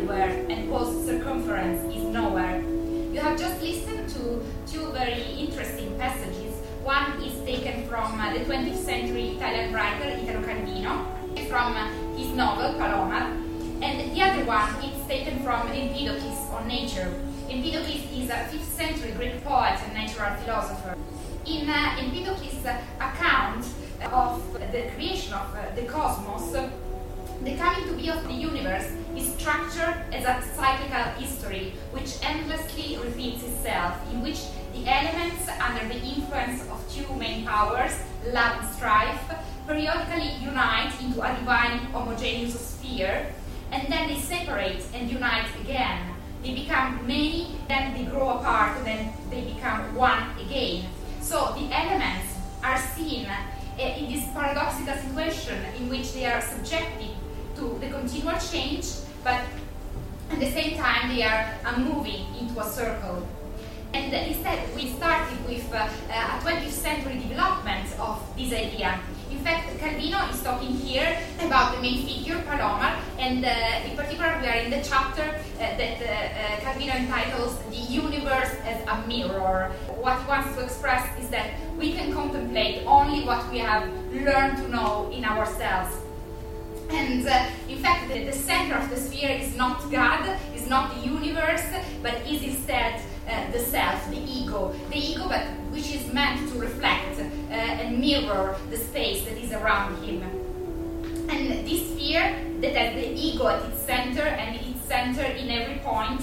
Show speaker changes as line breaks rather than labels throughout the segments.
everywhere and whose circumference is nowhere. You have just listened to two very interesting passages. One is taken from the 20th century Italian writer Italo Calvino, from his novel Palomar, and the other one is taken from Empedocles on nature. Empedocles is a 5th century Greek poet and natural philosopher. In Empedocles' account of the creation of the cosmos, the coming to be of the universe is structured as a cyclical history which endlessly repeats itself, in which the elements under the influence of two main powers, love and strife, periodically unite into a divine homogeneous sphere, and then they separate and unite again. They become many, then they grow apart, then they become one again. So the elements are seen in this paradoxical situation in which they are subjected to the continual change, but at the same time they are moving into a circle. And instead we started with a 20th century development of this idea. In fact, Calvino is talking here about the main figure, Palomar, and in particular we are in the chapter that Calvino entitles The Universe as a Mirror. What he wants to express is that we can contemplate only what we have learned to know in ourselves. And in fact, the center of the sphere is not God, is not the universe, but is instead the self, the ego, but which is meant to reflect and mirror the space that is around him. And this sphere that has the ego at its center and its center in every point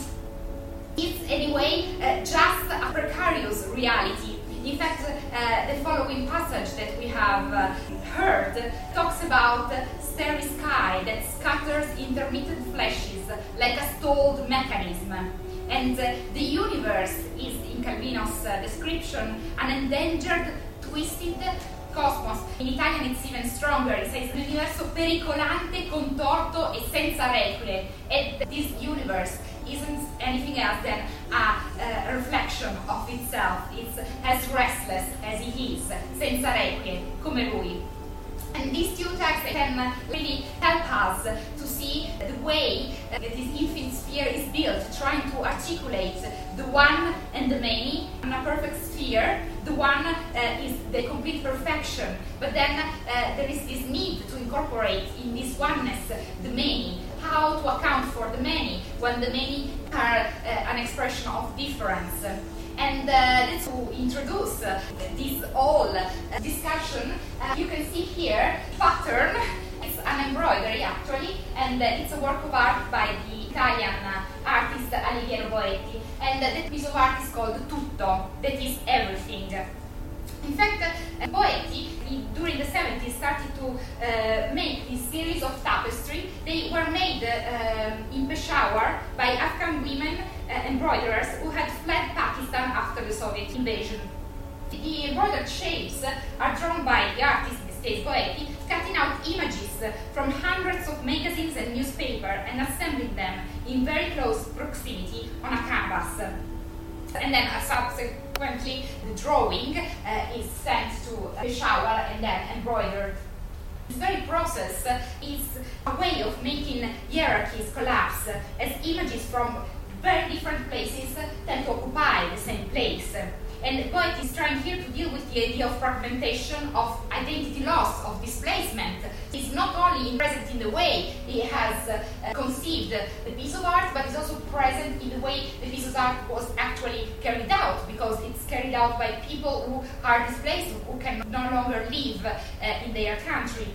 is anyway just a precarious reality. In fact, the following passage that we have heard talks about starry sky that scatters intermittent flashes like a stalled mechanism. And the universe is, in Calvino's description, an endangered, twisted cosmos. In Italian it's even stronger. It says l'universo pericolante, contorto e senza requie. And this universe isn't anything else than a reflection of itself. It's as restless as he is, senza requie, come lui. And these two texts can really help us to see the way this infinite sphere is built, trying to articulate the one and the many in a perfect sphere. The one is the complete perfection, but then there is this need to incorporate in this oneness the many. How to account for the many when the many are an expression of difference. And to introduce this whole discussion, you can see here pattern. It's an embroidery actually, and it's a work of art by the Italian artist Alighiero Boetti. And that piece of art is called Tutto, that is everything. In fact, Boetti, during the 70s, started to make this series of tapestry. They were made in Peshawar by Afghan women embroiderers who had fled Pakistan after the Soviet invasion. The embroidered shapes are drawn by the artist, in this case Boetti, cutting out images from hundreds of magazines and newspapers and assembling them in very close proximity on a canvas. And then subsequently the drawing is sent to Peshawar and then embroidered. This very process is a way of making hierarchies collapse, as images from very different places tend to occupy the same place. And Boetti is trying here to deal with the idea of fragmentation, of identity loss, of displacement. It's not only present in the way he has conceived the piece of art, but it's also present in the way the piece of art was actually carried out, because it's carried out by people who are displaced, who can no longer live in their country.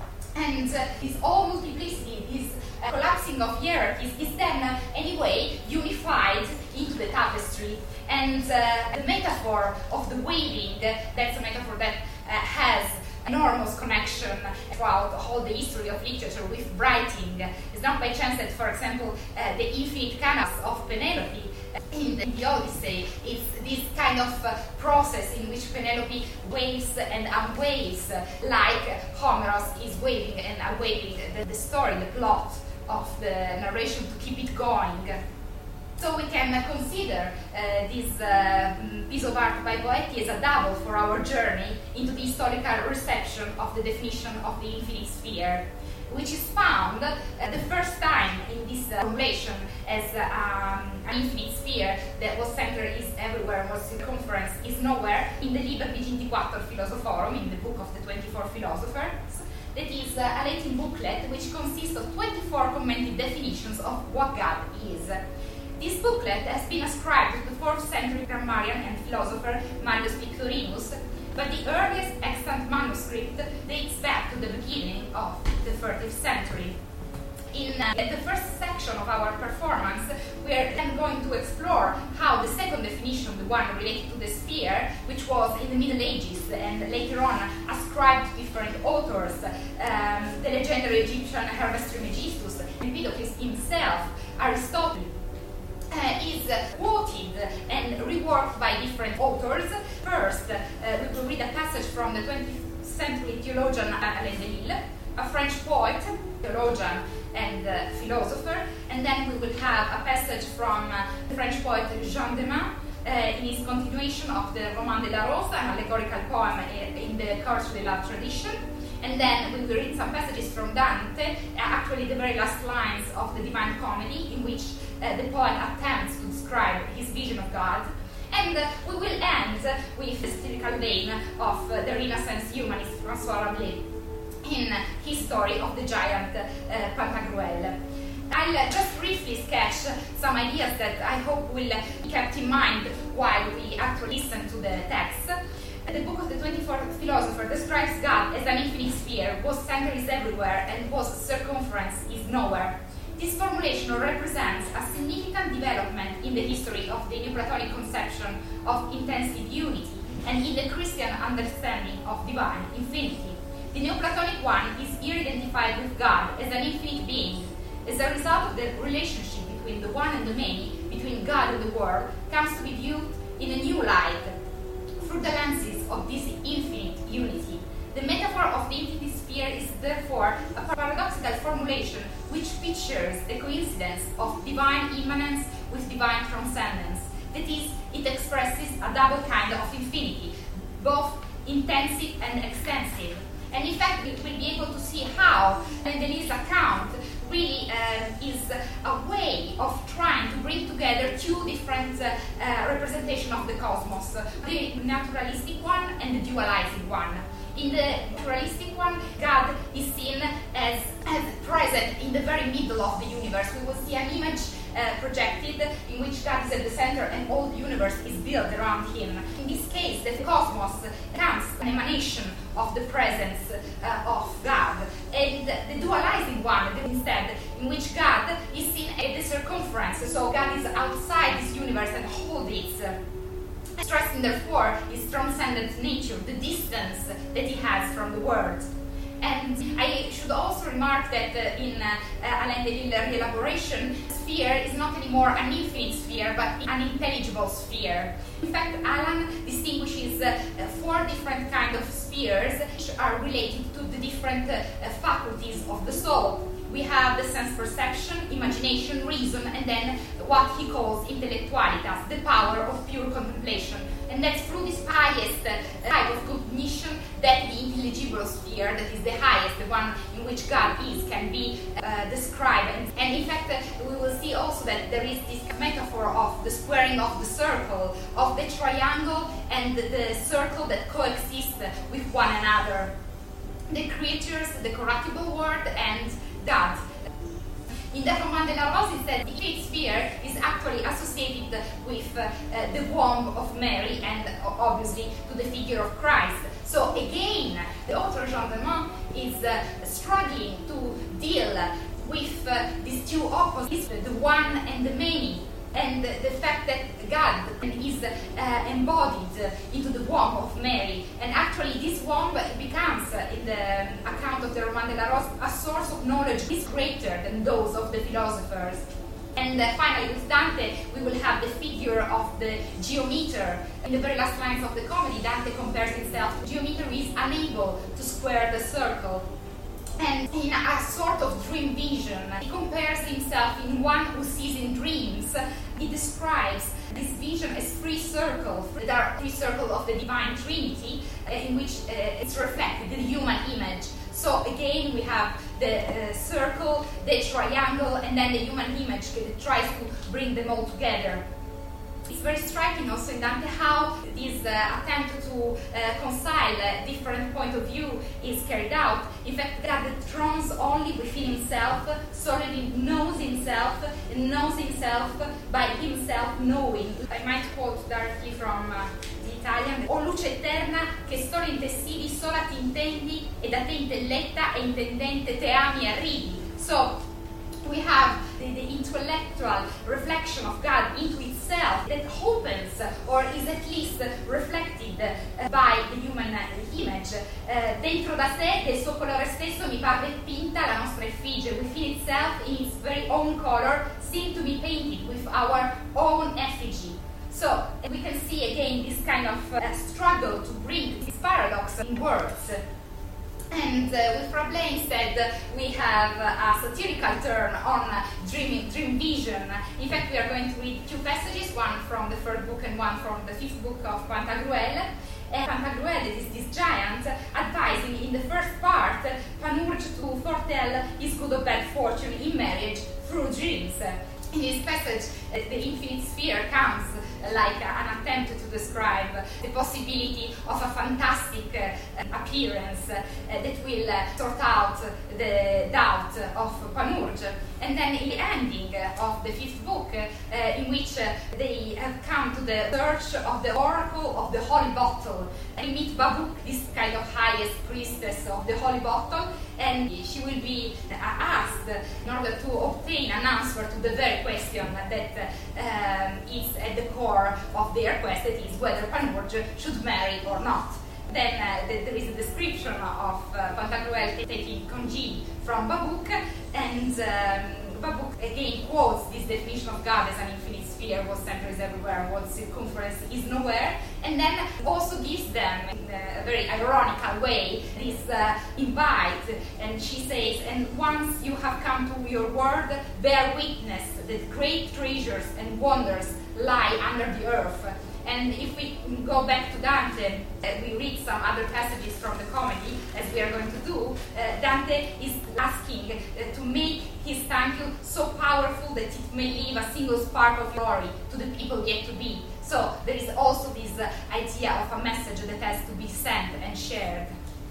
And this all multiplicity, this collapsing of hierarchies is then anyway unified into the tapestry. And the metaphor of the weaving, that's a metaphor that has enormous connection throughout all the history of literature with writing. It's not by chance that, for example, the infinite canvas of Penelope in the Odyssey, it's this kind of process in which Penelope waves and unwaves, like Homeros is waving and unwaving the story, the plot of the narration to keep it going. So we can consider this piece of art by Boetti as a double for our journey into the historical reception of the definition of the infinite sphere. which is found the first time in this formulation as an infinite sphere that was centered is everywhere, was circumference is nowhere, in the Liber Vigintiquator Philosophorum, in the book of the 24 philosophers. That is a Latin booklet which consists of 24 commented definitions of what God is. This booklet has been ascribed to the 4th century grammarian and philosopher Marius Victorinus, but the earliest extant manuscript dates back to the beginning of the 30th century. In the first section of our performance, we are then going to explore how the second definition, the one related to the sphere, which was in the Middle Ages and later on ascribed to different authors, the legendary Egyptian Hermes Trismegistus, Empedocles himself, Aristotle, is quoted and reworked by different authors. First, we will read a passage from the 20th century theologian Alain Delille, a French poet, theologian, and philosopher, and then we will have a passage from the French poet Jean Demin in his continuation of the Roman de la Rose, an allegorical poem in the Corso dell'Arte tradition. And then we will read some passages from Dante, actually the very last lines of the Divine Comedy, in which the poet attempts to describe his vision of God. And we will end with the satirical vein of the Renaissance humanist François Rabelais in his story of the giant Pantagruel. I'll just briefly sketch some ideas that I hope will be kept in mind while we actually listen to the text. The book of the 24th philosopher describes God as an infinite sphere, whose center is everywhere and whose circumference is nowhere. This formulation represents a significant development in the history of the Neoplatonic conception of intensive unity and in the Christian understanding of divine infinity. The Neoplatonic one is here identified with God as an infinite being. As a result of the relationship between the one and the many, between God and the world, comes to be viewed in a new light through the lenses of this infinite unity. The metaphor of the infinite sphere is therefore a paradoxical formulation which pictures the coincidence of divine immanence with divine transcendence. That is, it expresses a double kind of infinity, both intensive and extensive. And in fact, we will be able to see how Delille's account really is a way of trying to bring together two different representations of the cosmos, the naturalistic one and the dualizing one. In the naturalistic one, God is seen as present in the very middle of the universe. We will see an image projected in which God is at the center and all the universe is built around him. In this case, the cosmos becomes an emanation of the presence of God. And the dualizing one, instead, in which God is seen at the circumference, so God is outside this universe and holds it, stressing therefore his transcendent nature, the distance that he has from the world. And I should also remark that in Alain Delille's elaboration, sphere is not anymore an infinite sphere, but an intelligible sphere. In fact, Alan distinguishes 4 different kinds of spheres which are related to the different faculties of the soul. We have the sense perception, imagination, reason, and then what he calls intellectualitas, the power of pure contemplation. And that's through this highest type of cognition that the intelligible sphere, that is the highest, the one in which God is, can be described. And in fact, we will see also that there is this metaphor of the squaring of the circle, of the triangle and the circle that coexist with one another. The creatures, the corruptible world, and God. In the Roman de la Rose, it said the infinite sphere is actually associated with the womb of Mary and obviously to the figure of Christ. So again, the author Jean Demin is struggling to deal with these two opposites, the one and the many, and the fact that God is embodied into the womb of Mary. And actually this womb becomes, in the account of the Roman de la Rose, a source of knowledge is greater than those of the philosophers. And finally, with Dante, we will have the figure of the geometer. In the very last lines of the comedy, Dante compares himself to geometer who is unable to square the circle. And in a sort of dream vision, he compares himself in one who sees in dreams. He describes this vision as 3 circles. There are 3 circles of the Divine Trinity in which it's reflected, the human image. So again, we have the circle, the triangle, and then the human image that tries to bring them all together. It's very striking also in Dante how this attempt to reconcile different point of view is carried out. In fact, God thrones only within himself, solely knows himself, and knows himself by himself knowing. I might quote directly from the Italian: O luce eterna, che solo intessivi, sola ti intendi, e da te intelletta e intendente te ami e arrivi. So, we have the intellectual reflection of God into itself that opens or is at least reflected by the human image. Dentro da sé, del suo colore stesso, mi parve pinta la nostra effigie. Within itself, in its very own color, seemed to be painted with our own effigy. So we can see again this kind of struggle to bring this paradox in words. And with Rabelais instead, we have a satirical turn on dream vision. In fact, we are going to read two passages, one from the third book and one from the fifth book of Pantagruel. And Pantagruel is this giant advising in the first part Panurge to foretell his good or bad fortune in marriage through dreams. In this passage, the infinite sphere comes like an attempt to describe the possibility of a fantastic appearance that will sort out the doubt of Panurge. And then in the ending of the fifth book, in which they have come to the search of the oracle of the holy bottle, and we meet Babuk, this kind of highest priestess of the holy bottle, and she will be asked in order to obtain an answer to the very question that is at the core of their quest, that is whether Panurge should marry or not. Then there is a description of Pantagruel taking congee from Babuk, and Babuk again quotes this definition of God as an infinite sphere, whose center is everywhere, whose circumference is nowhere, and then also gives them, in a very ironical way, this invite, and she says, and once you have come to your word, bear witness that great treasures and wonders lie under the earth. And if we go back to Dante, we read some other passages from the comedy, as we are going to do, Dante is asking to make his thank you so powerful that it may leave a single spark of glory to the people yet to be. So there is also this idea of a message that has to be sent and shared.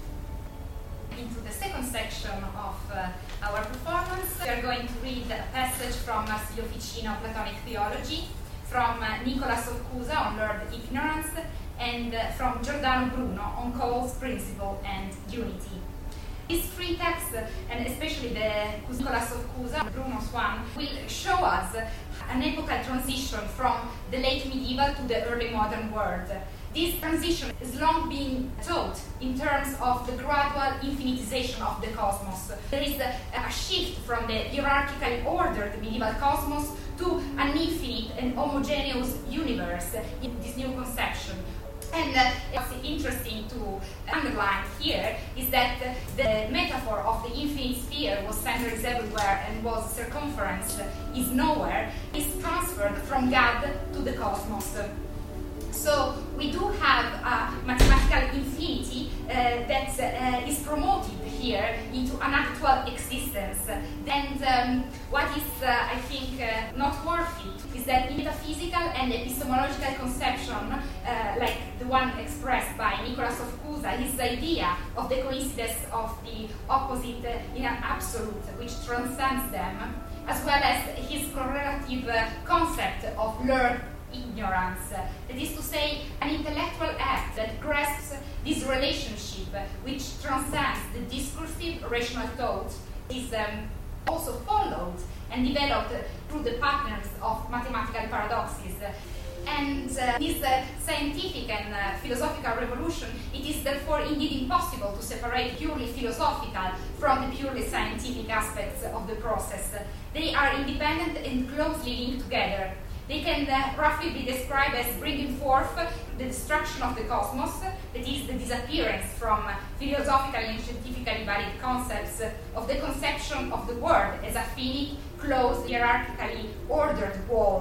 Into the second section of our performance, we are going to read a passage from Marsilio Ficino, Platonic Theology, from Nicholas of Cusa on learned ignorance, and from Giordano Bruno on cause, principle, and unity. These three texts, and especially the Nicholas of Cusa, Bruno's one, will show us an epochal transition from the late medieval to the early modern world. This transition is long being taught in terms of the gradual infinitization of the cosmos. There is a shift from the hierarchically ordered medieval cosmos to an infinite and homogeneous universe in this new conception. And what's interesting to underline here is that the metaphor of the infinite sphere, whose center is everywhere and whose circumference is nowhere, is transferred from God to the cosmos. So we do have a mathematical infinity that is promoted here into an actual existence. And what is, I think, noteworthy is that in metaphysical and epistemological conception, like the one expressed by Nicholas of Cusa, his idea of the coincidence of the opposite in an absolute which transcends them, as well as his correlative concept of learned ignorance, that is to say, an intellectual act that grasps this relationship which transcends the discursive rational thought, is also followed and developed through the patterns of mathematical paradoxes. And this scientific and philosophical revolution, it is therefore indeed impossible to separate purely philosophical from the purely scientific aspects of the process. They are independent and closely linked together. They can roughly be described as bringing forth the destruction of the cosmos, that is the disappearance from philosophical and scientifically valid concepts of the conception of the world as a finite, closed, hierarchically ordered wall.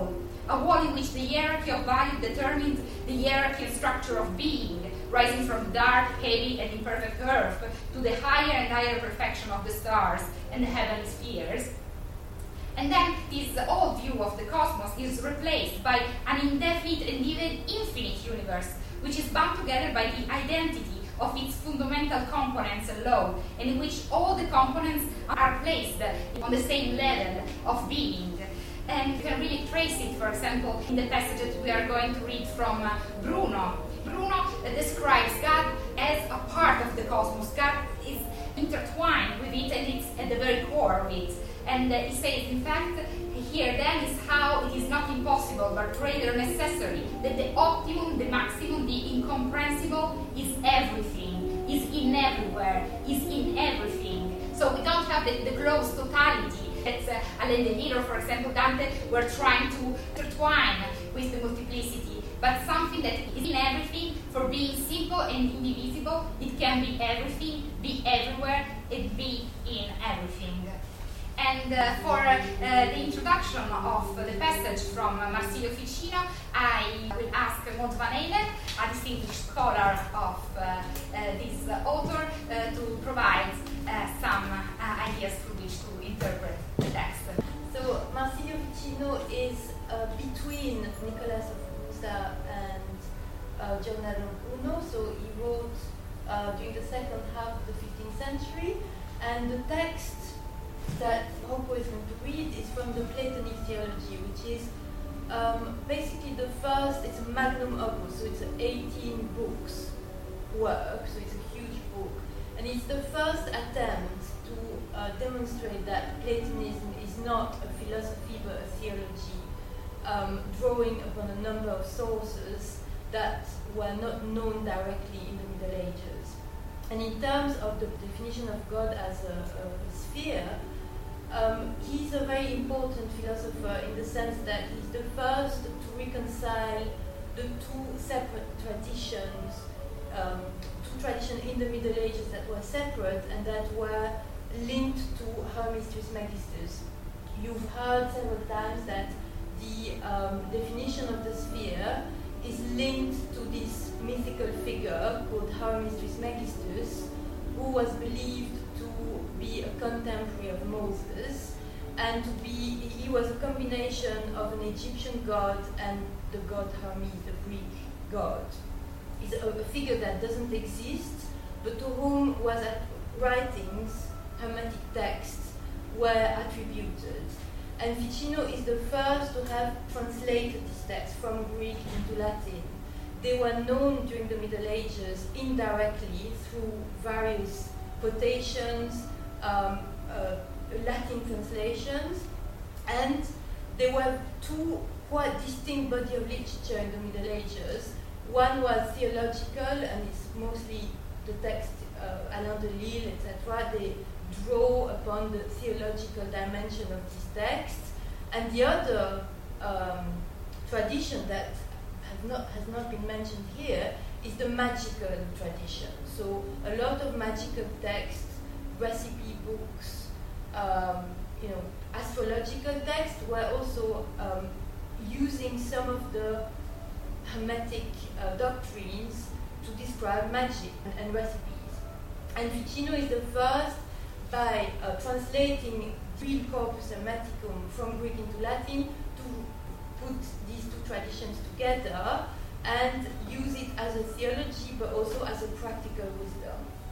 a world in which the hierarchy of value determines the hierarchy and structure of being, rising from the dark, heavy, and imperfect earth to the higher and higher perfection of the stars and the heavenly spheres. And then this old view of the cosmos is replaced by an indefinite and even infinite universe, which is bound together by the identity of its fundamental components alone, and in which all the components are placed on the same level of being. And you can really trace it, for example, in the passage that we are going to read from Bruno. Bruno describes God as a part of the cosmos. God is intertwined with it, and it's at the very core of it. And he says, in fact, here then is how it is not impossible, but rather necessary, that the optimum, the maximum, the incomprehensible is everything, is in everywhere, is in everything. So we don't have the close totality that Alain de Miro, for example, Dante, were trying to intertwine with the multiplicity, but something that is in everything. For being simple and indivisible, it can be everything, be everywhere, and be in everything. And for the introduction of the passage from Marsilio Ficino, I will ask Maud Van Halen, a distinguished scholar of this author, to provide some ideas through which to interpret the text.
So Marsilio Ficino is between Nicolas of Cusa and Giordano Bruno. So he wrote during the second half of the 15th century, and the text that Rocco is going to read is from the Platonic Theology, which is basically the first, it's a magnum opus, so it's an 18 books work, so it's a huge book. And it's the first attempt to demonstrate that Platonism is not a philosophy but a theology, drawing upon a number of sources that were not known directly in the Middle Ages. And in terms of the definition of God as a sphere, he's a very important philosopher in the sense that he's the first to reconcile the two separate traditions, two traditions in the Middle Ages that were separate and that were linked to Hermes Trismegistus. You've heard several times that the definition of the sphere is linked to this mythical figure called Hermes Trismegistus, who was believed to be a contemporary of Moses, and he was a combination of an Egyptian god and the god Hermes, the Greek god. He's a figure that doesn't exist, but to whom writings, Hermetic texts, were attributed. And Ficino is the first to have translated this text from Greek into Latin. They were known during the Middle Ages indirectly through various quotations, Latin translations, and there were two quite distinct bodies of literature in the Middle Ages. One was theological, and it's mostly the text, Alain de Lille, etc. They draw upon the theological dimension of this text. And the other tradition that has not been mentioned here is the magical tradition. So a lot of magical texts, recipe books, astrological texts were also using some of the Hermetic doctrines to describe magic and recipes. And Ficino is the first, by translating real corpus hermeticum from Greek into Latin, to put these two traditions together and use it as a theology but also as a practical wisdom.